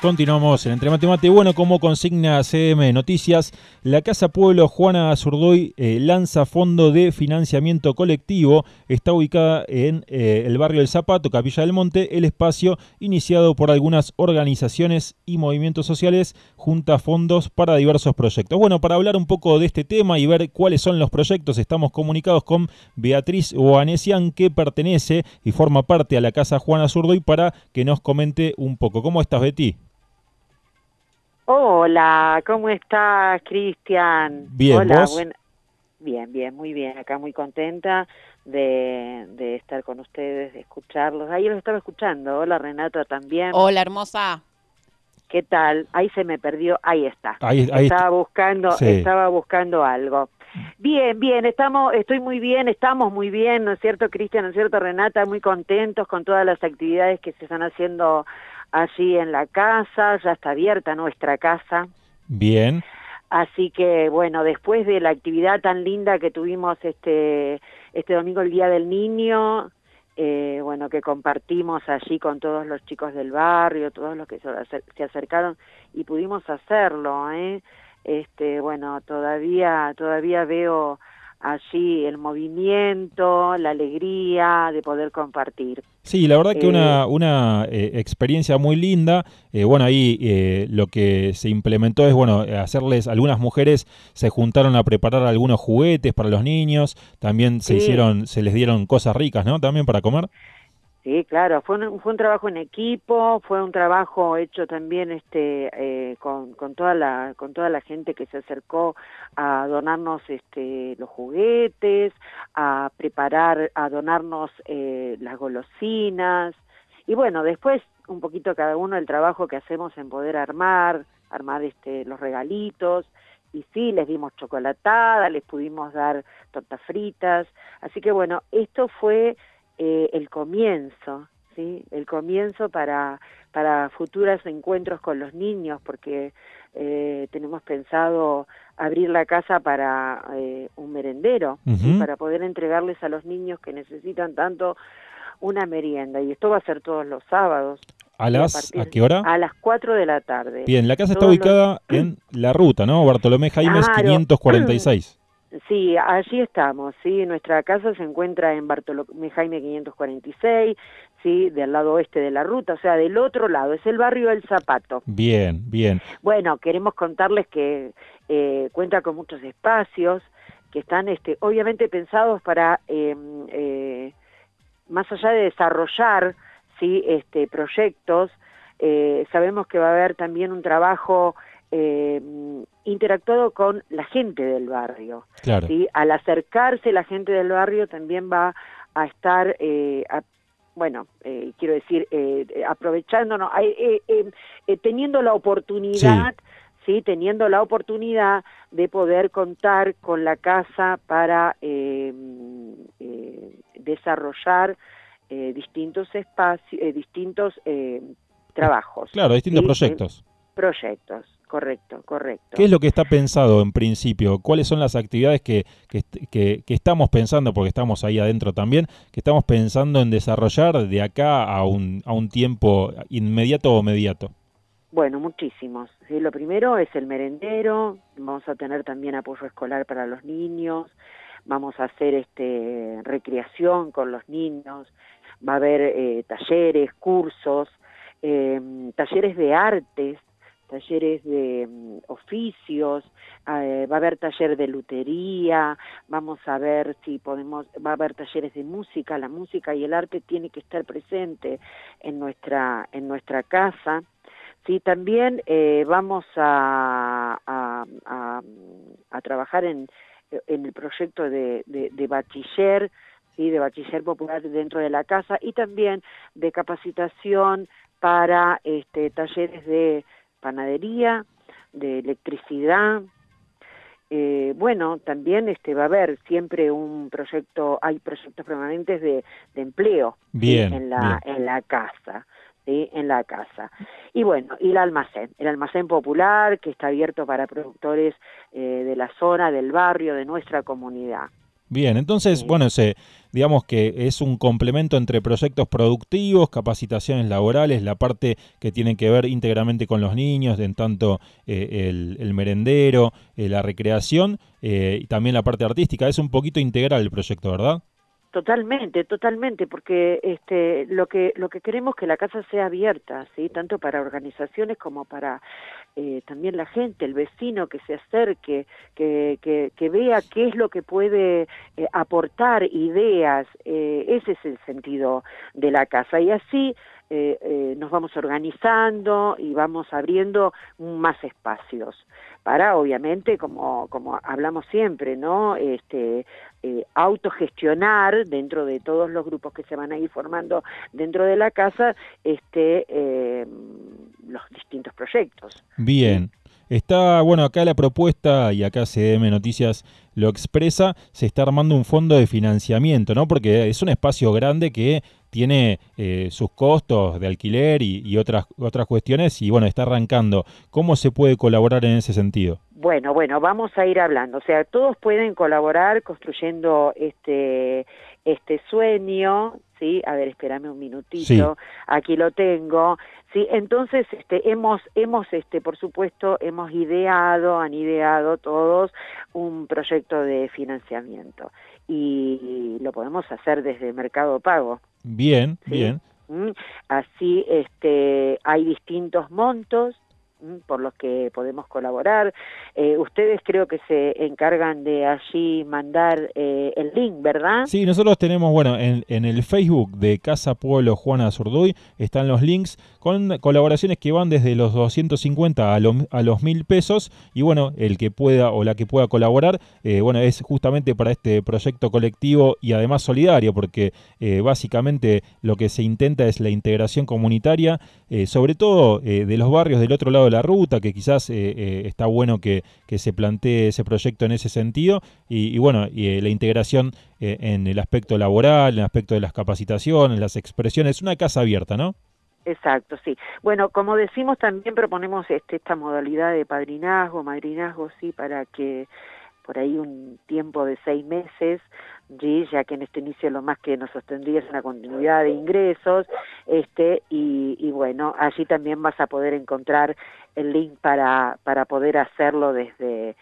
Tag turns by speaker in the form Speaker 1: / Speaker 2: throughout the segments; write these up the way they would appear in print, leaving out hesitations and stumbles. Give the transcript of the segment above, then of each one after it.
Speaker 1: Continuamos en Entre Mate Mate. Bueno, como consigna CM Noticias, la Casa Pueblo Juana Azurduy lanza fondo de financiamiento colectivo. Está ubicada en el barrio del Zapato, Capilla del Monte. El espacio, iniciado por algunas organizaciones y movimientos sociales, junta fondos para diversos proyectos. Bueno, para hablar un poco de este tema y ver cuáles son los proyectos, estamos comunicados con Beatriz Oanesian, que pertenece y forma parte a la Casa Juana Azurduy, para que nos comente un poco. ¿Cómo estás, Betty?
Speaker 2: Hola, ¿cómo estás, Cristian?
Speaker 1: Bien,
Speaker 2: Hola,
Speaker 1: ¿vos?
Speaker 2: bien, muy bien. Acá muy contenta de estar con ustedes, de escucharlos. Ahí los estaba escuchando. Hola, Renata, también.
Speaker 3: Hola, hermosa.
Speaker 2: ¿Qué tal? Ahí se me perdió. Ahí está.
Speaker 1: Ahí está. Sí.
Speaker 2: Estaba buscando algo. Bien, estoy muy bien, estamos muy bien, ¿no es cierto, Cristian? ¿No es cierto, Renata? Muy contentos con todas las actividades que se están haciendo allí en la casa. Ya está abierta nuestra casa.
Speaker 1: Bien.
Speaker 2: Así que, bueno, después de la actividad tan linda que tuvimos este domingo, el Día del Niño, bueno, que compartimos allí con todos los chicos del barrio, todos los que se acercaron y pudimos hacerlo, bueno, todavía veo allí el movimiento, la alegría de poder compartir.
Speaker 1: Sí, la verdad que una experiencia muy linda. Bueno, ahí lo que se implementó es, bueno, hacerles, algunas mujeres se juntaron a preparar algunos juguetes para los niños. También se les dieron cosas ricas, ¿no? También para comer.
Speaker 2: Sí, claro, fue un trabajo en equipo, fue un trabajo hecho también con toda la gente que se acercó a donarnos los juguetes, a donarnos las golosinas, y bueno, después un poquito cada uno el trabajo que hacemos en poder armar los regalitos. Y sí, les dimos chocolatada, les pudimos dar tortas fritas, así que bueno, esto fue el comienzo, ¿sí? El comienzo para futuros encuentros con los niños, porque tenemos pensado abrir la casa para un merendero, ¿sí? Para poder entregarles a los niños que necesitan tanto una merienda, y esto va a ser todos los sábados.
Speaker 1: ¿A qué hora?
Speaker 2: A las 4 de la tarde.
Speaker 1: Bien, la casa está ubicada en La Ruta, ¿no? Bartolomé Jaimes,
Speaker 2: Claro.
Speaker 1: 546.
Speaker 2: Sí, allí estamos, sí, nuestra casa se encuentra en Bartolomé Jaime 546, sí, del lado oeste de la ruta, o sea, del otro lado, es el barrio del Zapato.
Speaker 1: Bien, bien.
Speaker 2: Bueno, queremos contarles que cuenta con muchos espacios que están obviamente pensados para, más allá de desarrollar, sí, proyectos, sabemos que va a haber también un trabajo interactuado con la gente del barrio.
Speaker 1: Claro.
Speaker 2: ¿Sí? Al acercarse la gente del barrio también va a estar, quiero decir, aprovechándonos, teniendo la oportunidad, sí, teniendo la oportunidad de poder contar con la casa para desarrollar distintos espacios, distintos trabajos.
Speaker 1: Claro, distintos
Speaker 2: ¿sí?
Speaker 1: proyectos.
Speaker 2: Proyectos, correcto.
Speaker 1: ¿Qué es lo que está pensado en principio? ¿Cuáles son las actividades que estamos pensando, porque estamos ahí adentro también, que estamos pensando en desarrollar de acá a un tiempo inmediato o mediato?
Speaker 2: Bueno, muchísimos. ¿Sí? Lo primero es el merendero, vamos a tener también apoyo escolar para los niños, vamos a hacer recreación con los niños, va a haber talleres, cursos, talleres de artes, talleres de oficios, va a haber taller de lutería, vamos a ver si va a haber talleres de música. La música y el arte tiene que estar presente en nuestra casa. Sí, también vamos a trabajar en el proyecto de bachiller, ¿sí? De bachiller popular dentro de la casa, y también de capacitación para talleres de panadería, de electricidad. Bueno, también va a haber siempre hay proyectos permanentes de empleo.
Speaker 1: Bien,
Speaker 2: ¿sí? en la casa. ¿Sí? En la casa. Y bueno, y el almacén popular, que está abierto para productores de la zona, del barrio, de nuestra comunidad.
Speaker 1: Bien, entonces, bueno, digamos que es un complemento entre proyectos productivos, capacitaciones laborales, la parte que tiene que ver íntegramente con los niños, en tanto el merendero, la recreación y también la parte artística. Es un poquito integral el proyecto, ¿verdad?
Speaker 2: Totalmente, totalmente, porque lo que queremos es que la casa sea abierta, ¿sí? Tanto para organizaciones como para también la gente, el vecino que se acerque, que vea qué es lo que puede aportar ideas, ese es el sentido de la casa. Y así nos vamos organizando y vamos abriendo más espacios para, obviamente, como hablamos siempre, ¿no? Autogestionar dentro de todos los grupos que se van a ir formando dentro de la casa los distintos proyectos.
Speaker 1: Bien. Está, bueno, acá la propuesta, y acá CDM Noticias lo expresa, se está armando un fondo de financiamiento, ¿no? Porque es un espacio grande que tiene sus costos de alquiler y otras cuestiones, y bueno, está arrancando. ¿Cómo se puede colaborar en ese sentido?
Speaker 2: Bueno, vamos a ir hablando. O sea, todos pueden colaborar construyendo este sueño, ¿sí? A ver, espérame un minutito.
Speaker 1: Sí.
Speaker 2: Aquí lo tengo. Sí, entonces hemos por supuesto han ideado todos un proyecto de financiamiento y lo podemos hacer desde Mercado Pago.
Speaker 1: Bien,
Speaker 2: ¿Sí?
Speaker 1: bien.
Speaker 2: Así hay distintos montos por los que podemos colaborar. Ustedes creo que se encargan de allí mandar el link, ¿verdad?
Speaker 1: Sí, nosotros tenemos, bueno, en el Facebook de Casa Pueblo Juana Zurduy están los links con colaboraciones que van desde los 250 a los 1.000 pesos y bueno, el que pueda o la que pueda colaborar, bueno, es justamente para este proyecto colectivo y además solidario, porque básicamente lo que se intenta es la integración comunitaria, sobre todo de los barrios del otro lado de la ruta, que quizás está bueno que se plantee ese proyecto en ese sentido y bueno, la integración en el aspecto laboral, en el aspecto de las capacitaciones, las expresiones, una casa abierta, ¿no?
Speaker 2: Exacto, sí. Bueno, como decimos, también proponemos esta modalidad de madrinazgo, sí, para que por ahí un tiempo de 6 meses, ¿sí? Ya que en este inicio lo más que nos sostendría es una continuidad de ingresos, y bueno, allí también vas a poder encontrar el link para poder hacerlo desde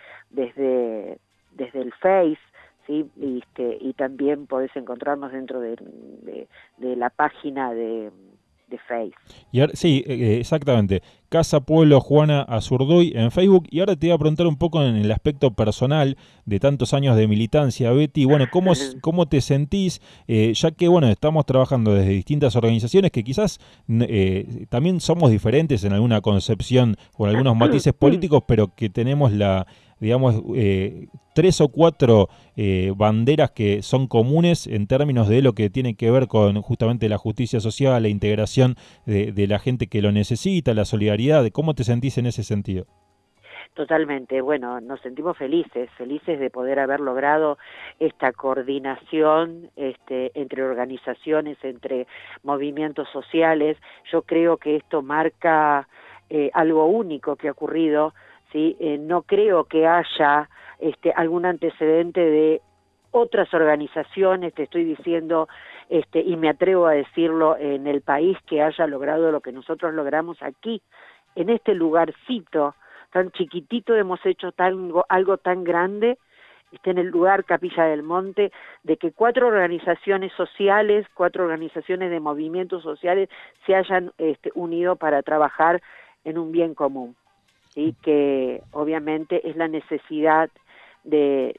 Speaker 2: el Face, ¿sí? Y también podés encontrarnos dentro de la página de Face.
Speaker 1: Y ahora, sí, exactamente. Casa Pueblo Juana Azurduy en Facebook. Y ahora te voy a preguntar un poco en el aspecto personal de tantos años de militancia, Betty. Bueno, ¿cómo te sentís? Ya que, bueno, estamos trabajando desde distintas organizaciones que quizás también somos diferentes en alguna concepción o en algunos matices políticos, pero que tenemos digamos, 3 o 4 banderas que son comunes en términos de lo que tiene que ver con justamente la justicia social, la integración de la gente que lo necesita, la solidaridad. ¿Cómo te sentís en ese sentido?
Speaker 2: Totalmente, bueno, nos sentimos felices de poder haber logrado esta coordinación entre organizaciones, entre movimientos sociales. Yo creo que esto marca algo único que ha ocurrido, ¿sí? No creo que haya algún antecedente de otras organizaciones, te estoy diciendo, y me atrevo a decirlo, en el país que haya logrado lo que nosotros logramos aquí, en este lugarcito tan chiquitito, hemos hecho algo tan grande, en el lugar Capilla del Monte, de que 4 organizaciones sociales, 4 organizaciones de movimientos sociales se hayan unido para trabajar en un bien común, ¿sí? Que obviamente es la necesidad de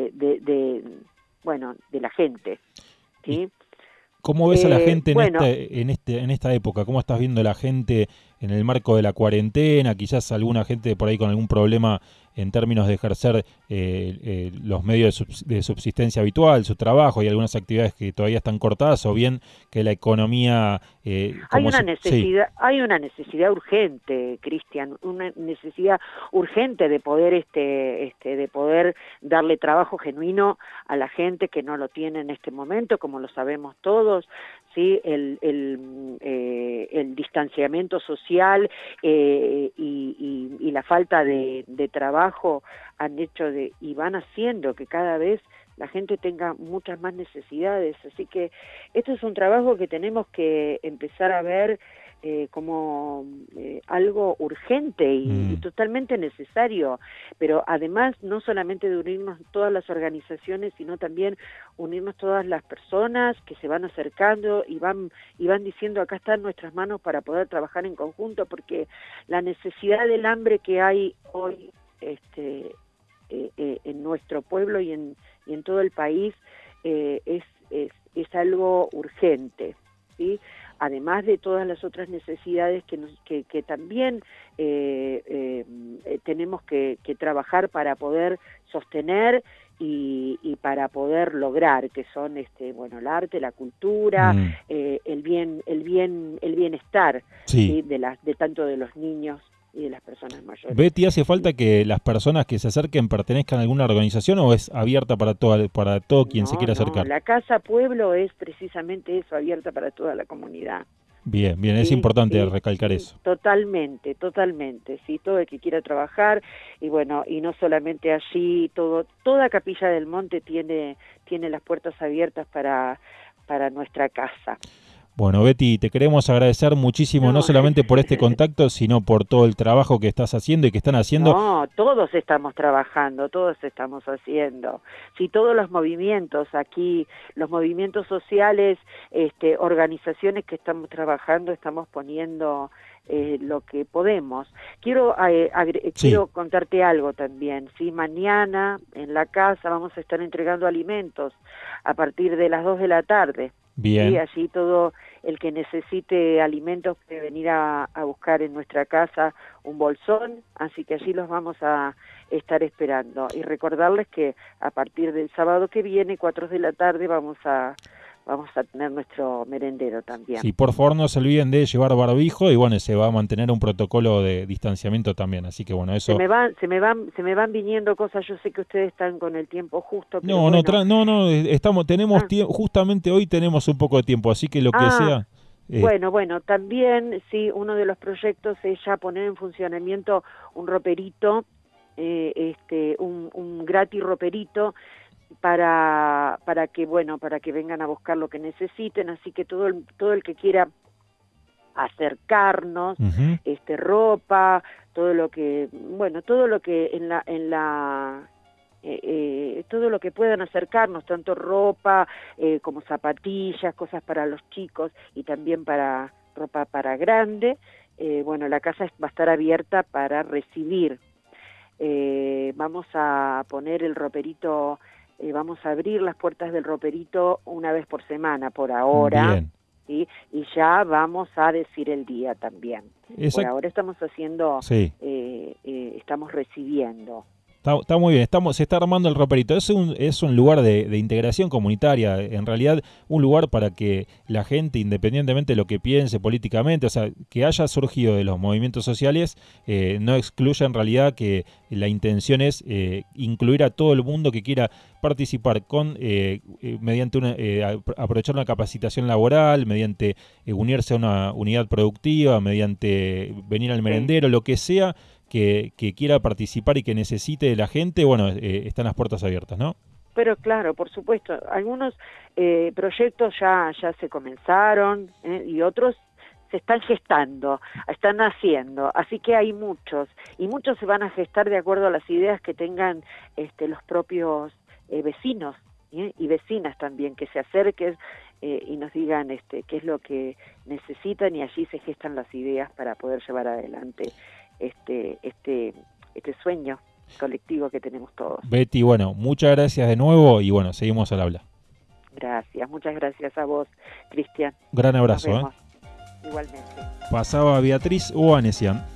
Speaker 2: la gente, ¿sí?
Speaker 1: ¿Cómo ves a la gente
Speaker 2: Bueno,
Speaker 1: en esta época? ¿Cómo estás viendo la gente en el marco de la cuarentena? Quizás alguna gente por ahí con algún problema en términos de ejercer los medios de subsistencia habitual, su trabajo y algunas actividades que todavía están cortadas, o bien que la economía... Sí.
Speaker 2: Hay una necesidad urgente, Cristian, una necesidad urgente de poder de poder darle trabajo genuino a la gente que no lo tiene en este momento, como lo sabemos todos, ¿sí? El distanciamiento social y la falta de trabajo han hecho y van haciendo que cada vez la gente tenga muchas más necesidades. Así que esto es un trabajo que tenemos que empezar a ver como algo urgente y totalmente necesario, pero además no solamente de unirnos todas las organizaciones, sino también unirnos todas las personas que se van acercando y van diciendo acá están nuestras manos para poder trabajar en conjunto, porque la necesidad del hambre que hay hoy en nuestro pueblo y en todo el país es algo urgente, ¿sí? Además de todas las otras necesidades que también tenemos que trabajar para poder sostener y para poder lograr, que son bueno, el arte, la cultura, el bienestar,
Speaker 1: sí.
Speaker 2: ¿sí? de tanto de los niños y de las personas mayores.
Speaker 1: Betty, ¿hace falta que las personas que se acerquen pertenezcan a alguna organización o es abierta para todo quien se quiera acercar?
Speaker 2: La Casa Pueblo es precisamente eso, abierta para toda la comunidad.
Speaker 1: Bien, es importante recalcar eso.
Speaker 2: Totalmente, sí, todo el que quiera trabajar, y bueno, y no solamente allí, toda Capilla del Monte tiene las puertas abiertas para nuestra casa.
Speaker 1: Bueno, Betty, te queremos agradecer muchísimo, no solamente por este contacto, sino por todo el trabajo que estás haciendo y que están haciendo.
Speaker 2: No, todos estamos trabajando, todos estamos haciendo. Si todos los movimientos aquí, los movimientos sociales, organizaciones que estamos trabajando, estamos poniendo lo que podemos. Quiero contarte algo también. Sí, mañana en la casa vamos a estar entregando alimentos a partir de las 2 de la tarde.
Speaker 1: Bien.
Speaker 2: Sí, allí todo el que necesite alimentos puede venir a buscar en nuestra casa un bolsón, así que allí los vamos a estar esperando. Y recordarles que a partir del sábado que viene, 4 de la tarde, vamos a tener nuestro merendero también.
Speaker 1: Sí, por favor no se olviden de llevar barbijo y bueno, se va a mantener un protocolo de distanciamiento también, así que bueno, eso...
Speaker 2: Se me van viniendo cosas, yo sé que ustedes están con el tiempo justo, pero
Speaker 1: justamente hoy tenemos un poco de tiempo, así que lo que sea...
Speaker 2: Bueno, también, sí, uno de los proyectos es ya poner en funcionamiento un roperito, un gratis roperito, para que vengan a buscar lo que necesiten, así que todo el que quiera acercarnos, ropa, todo lo que todo lo que puedan acercarnos, tanto ropa como zapatillas, cosas para los chicos y también para ropa para grande. La casa va a estar abierta para recibir. Vamos a poner el roperito, vamos a abrir las puertas del roperito una vez por semana por ahora.
Speaker 1: Bien.
Speaker 2: ¿Sí? Y ya vamos a decir el día también. Por ahora estamos haciendo, estamos recibiendo.
Speaker 1: Está muy bien, se está armando el roperito. Es un lugar de integración comunitaria, en realidad un lugar para que la gente, independientemente de lo que piense políticamente, o sea, que haya surgido de los movimientos sociales, no excluya en realidad que la intención es incluir a todo el mundo que quiera participar mediante aprovechar una capacitación laboral, mediante unirse a una unidad productiva, mediante venir al merendero, lo que sea que quiera participar y que necesite de la gente, bueno, están las puertas abiertas, ¿no?
Speaker 2: Pero claro, por supuesto, algunos proyectos ya se comenzaron y otros se están gestando, están haciendo, así que hay muchos, y muchos se van a gestar de acuerdo a las ideas que tengan los propios vecinos y vecinas también, que se acerquen y nos digan qué es lo que necesitan, y allí se gestan las ideas para poder llevar adelante este sueño colectivo que tenemos todos.
Speaker 1: Betty, bueno, muchas gracias de nuevo y bueno, seguimos al habla.
Speaker 2: Gracias, muchas gracias a vos, Cristian.
Speaker 1: Gran abrazo.
Speaker 2: Igualmente.
Speaker 1: Pasaba Beatriz Oanesian.